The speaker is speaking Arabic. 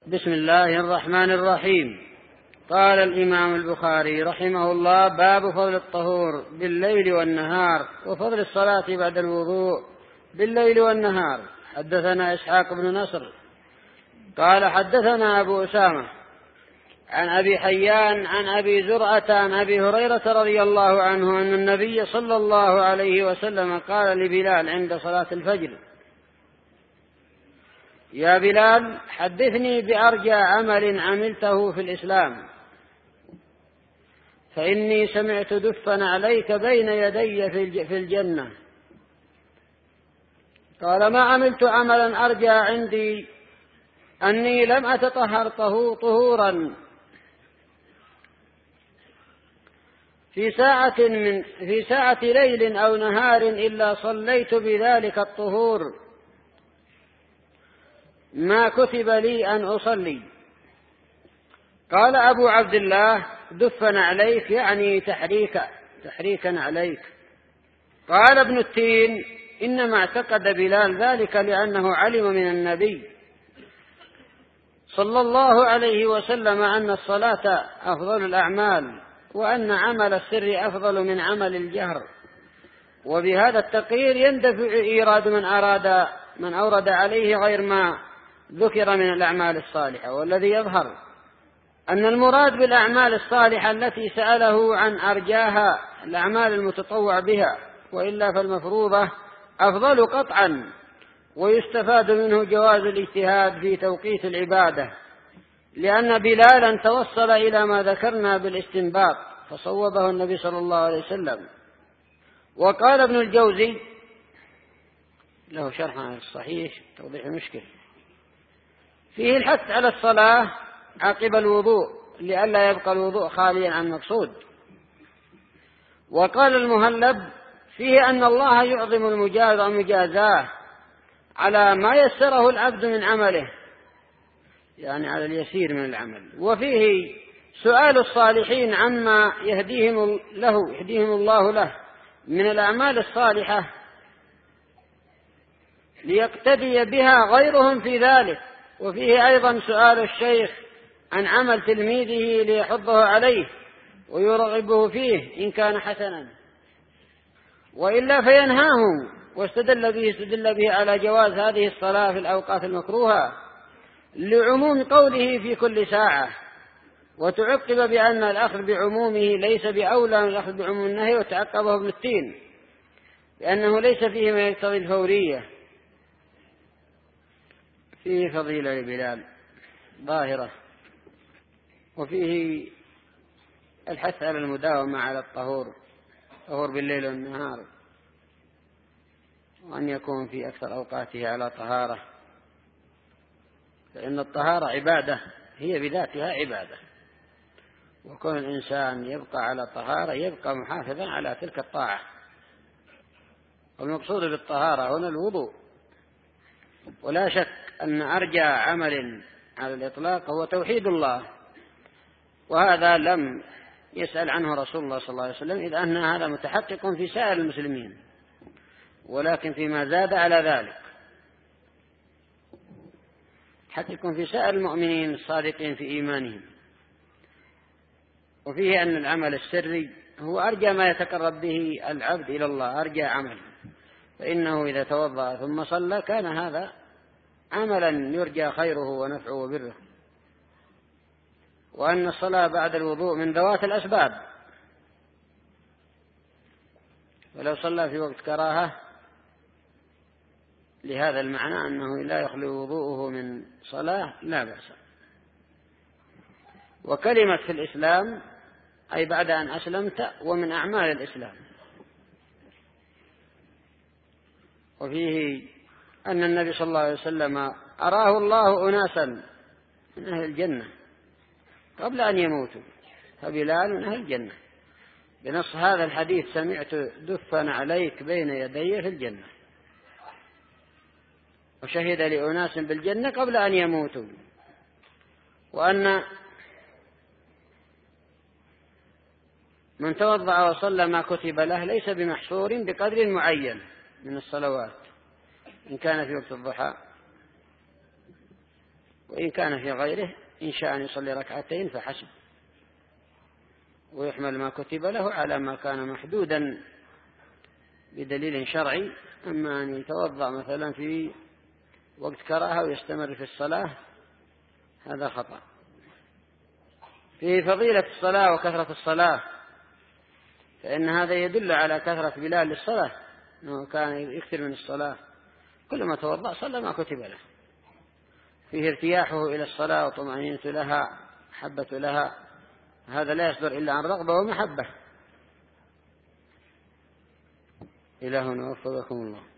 بسم الله الرحمن الرحيم. قال الإمام البخاري رحمه الله: باب فضل الطهور بالليل والنهار وفضل الصلاة بعد الوضوء بالليل والنهار. حدثنا إسحاق بن نصر قال حدثنا أبو أسامة عن أبي حيان عن أبي زرعة عن أبي هريرة رضي الله عنه أن النبي صلى الله عليه وسلم قال لبلال عند صلاة الفجر: يا بلال حدثني بأرجى عمل عملته في الإسلام، فإني سمعت دفا عليك بين يدي في الجنة. قال: ما عملت عملا أرجى عندي أني لم أتطهر طهورا في ساعة ليل أو نهار إلا صليت بذلك الطهور ما كتب لي أن أصلي. قال أبو عبد الله: دفا عليك يعني تحريكا عليك. قال ابن التين: إنما اعتقد بلال ذلك لأنه علم من النبي صلى الله عليه وسلم أن الصلاة أفضل الأعمال، وأن عمل السر أفضل من عمل الجهر، وبهذا التقرير يندفع إيراد من أورد عليه غير ما ذكر من الأعمال الصالحة. والذي يظهر أن المراد بالأعمال الصالحة التي سأله عن أرجاها الأعمال المتطوع بها، وإلا فالمفروضة أفضل قطعا، ويستفاد منه جواز الاجتهاد في توقيت العبادة، لأن بلالا توصل إلى ما ذكرنا بالاستنباط فصوبه النبي صلى الله عليه وسلم. وقال ابن الجوزي له شرح على الصحيح توضيح المشكل فيه الحث على الصلاة عقب الوضوء لئلا يبقى الوضوء خاليا عن مقصود. وقال المهلب فيه أن الله يعظم المجازاة على ما يسره العبد من عمله، يعني على اليسير من العمل. وفيه سؤال الصالحين عما يهديهم الله له من الأعمال الصالحة ليقتدي بها غيرهم في ذلك. وفيه أيضا سؤال الشيخ عن عمل تلميذه ليحضه عليه ويرغبه فيه إن كان حسنا، وإلا فينهاه. واستدل به على جواز هذه الصلاة في الأوقات المكروهة لعموم قوله في كل ساعة، وتعقب بأن الأخذ بعمومه ليس بأولى من الأخذ بعموم النهي، وتعقبه ابن التين لأنه ليس فيه ما يقتضي الفورية. فيه فضيلة لبلال ظاهرة، وفيه الحث على المداومة على الطهور بالليل والنهار، وأن يكون في أكثر أوقاته على طهارة، فإن الطهارة عبادة، هي بذاتها عبادة، وكون الإنسان يبقى على طهارة يبقى محافظا على تلك الطاعة. والمقصود بالطهارة هنا الوضوء. ولا شك أن أرجى عمل على الإطلاق هو توحيد الله، وهذا لم يسأل عنه رسول الله صلى الله عليه وسلم، إذ أن هذا متحقق في سائر المسلمين، ولكن فيما زاد على ذلك حقق في سائر المؤمنين الصادقين في إيمانهم. وفيه أن العمل السري هو أرجى ما يتقرب به العبد إلى الله، أرجى عمل، فإنه إذا توضأ ثم صلى كان هذا عملا يرجى خيره ونفعه وبره. وأن الصلاة بعد الوضوء من ذوات الأسباب، ولو صلى في وقت كراهة لهذا المعنى أنه لا يخلو وضوءه من صلاة لا بأس. وكلمة في الإسلام أي بعد أن أسلمت، ومن أعمال الإسلام. وفيه أن النبي صلى الله عليه وسلم أراه الله أناسا من أهل الجنة قبل أن يموتوا، فبلال من أهل الجنة، بنص هذا الحديث: سمعت دفا عليك بين يدي في الجنة. وشهد لأناس بالجنة قبل أن يموتوا. وأن من توضأ وصلى ما كتب له ليس بمحصور بقدر معين من الصلوات، إن كان في وقت الضحى وإن كان في غيره إن شاء أن يصلي ركعتين فحسب، ويحمل ما كتب له على ما كان محدودا بدليل شرعي. أما أن يتوضأ مثلا في وقت كراهة ويستمر في الصلاة هذا خطأ. في فضيلة الصلاة وكثرة الصلاة، فإن هذا يدل على كثرة بلال للصلاة، أنه كان يكثر من الصلاة، كلما توضأ صلى ما كتب له. فيه ارتياحه إلى الصلاة وطمأنينة لها، محبة لها، هذا لا يصدر إلا عن رغبة ومحبة. إلهنا وفقكم الله.